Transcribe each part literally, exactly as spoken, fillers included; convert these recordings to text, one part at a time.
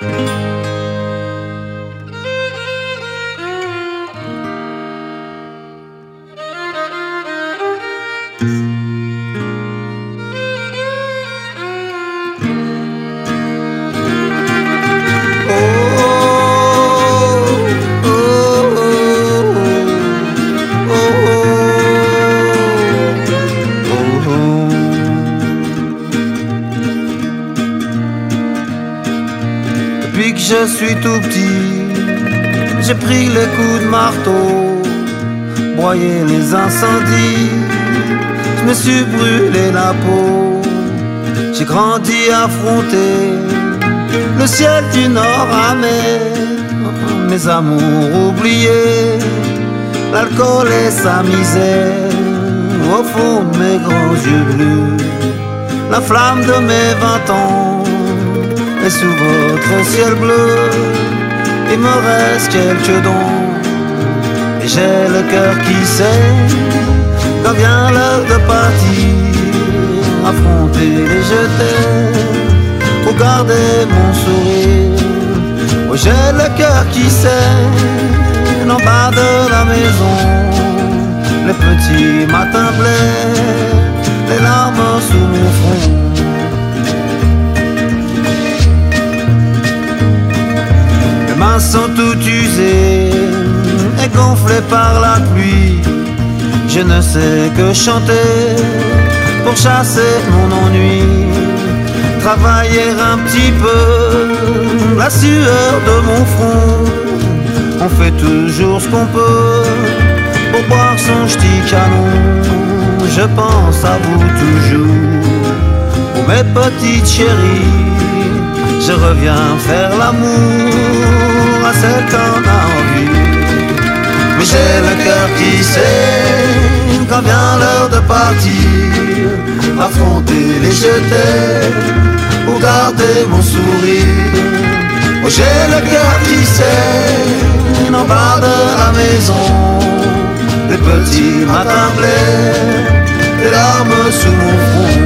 Je suis tout petit, j'ai pris les coups de marteau, broyé les incendies, je me suis brûlé la peau. J'ai grandi affronté le ciel du nord amer, mes amours oubliés, l'alcool et sa misère. Au fond de mes grands yeux bleus, la flamme de mes vingt ans. Et sous votre ciel bleu, il me reste quelques dons. Et j'ai le cœur qui sait quand vient l'heure de partir, affronter les jeter pour garder mon sourire. Oh, j'ai le cœur qui sait en bas de la maison, les petits matins bleus, les larmes sous mon front. Mes mains sont toutes usées et gonflées par la pluie. Je ne sais que chanter pour chasser mon ennui. Travailler un petit peu la sueur de mon front. On fait toujours ce qu'on peut pour boire son ch'ti canon. Je pense à vous toujours, pour mes petites chéries. Je reviens faire l'amour à celle qu'on a envie. Mais j'ai le cœur qui sait quand vient l'heure de partir, affronter les jeter pour garder mon sourire. Oh, j'ai le cœur qui sait en bas de la maison, les petits matins bleus, les larmes sous mon front.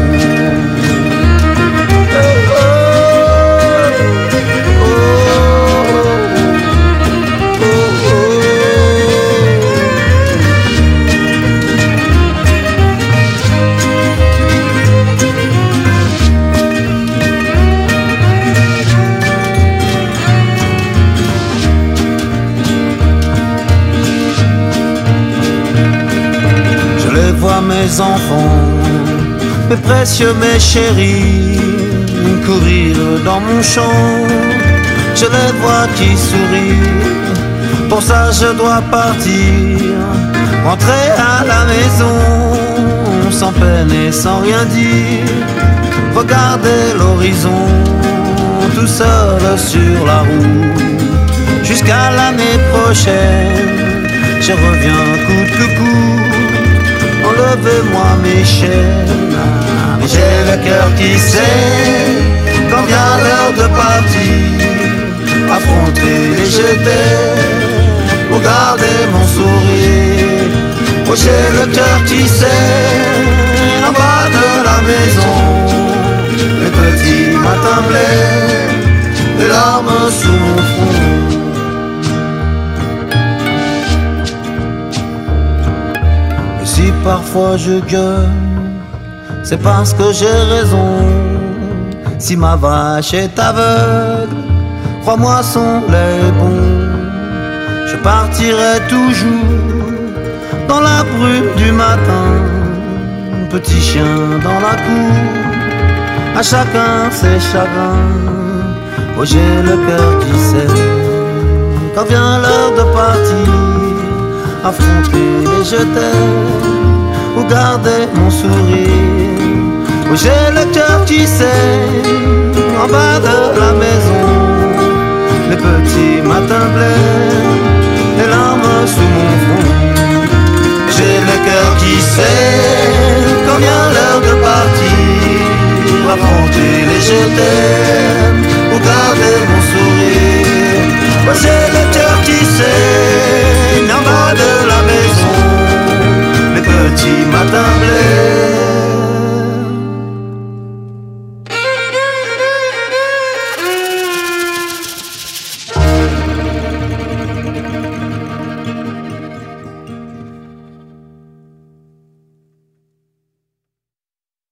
Mes enfants, mes précieux, mes chéris, courir dans mon champ, je les vois qui sourient. Pour ça je dois partir, rentrer à la maison, sans peine et sans rien dire. Regarder l'horizon, tout seul sur la route, jusqu'à l'année prochaine. Je reviens coûte que coûte, enlevez-moi mes chaînes. Mais j'ai le cœur qui sait quand vient l'heure de partir, affronter les jeter pour garder mon sourire. Oh, j'ai le cœur qui sait en bas de la maison, les petits matins bleus, les larmes sous mon front. Si parfois je gueule, c'est parce que j'ai raison. Si ma vache est aveugle, crois-moi son lait est bon. Je partirai toujours dans la brume du matin, petit chien dans la cour, à chacun ses chagrins. Oh, j'ai le cœur qui sait quand vient l'heure de partir, affronter les jeter ou garder mon sourire. Oh, j'ai le cœur qui sait en bas de la maison, les petits matins bleus,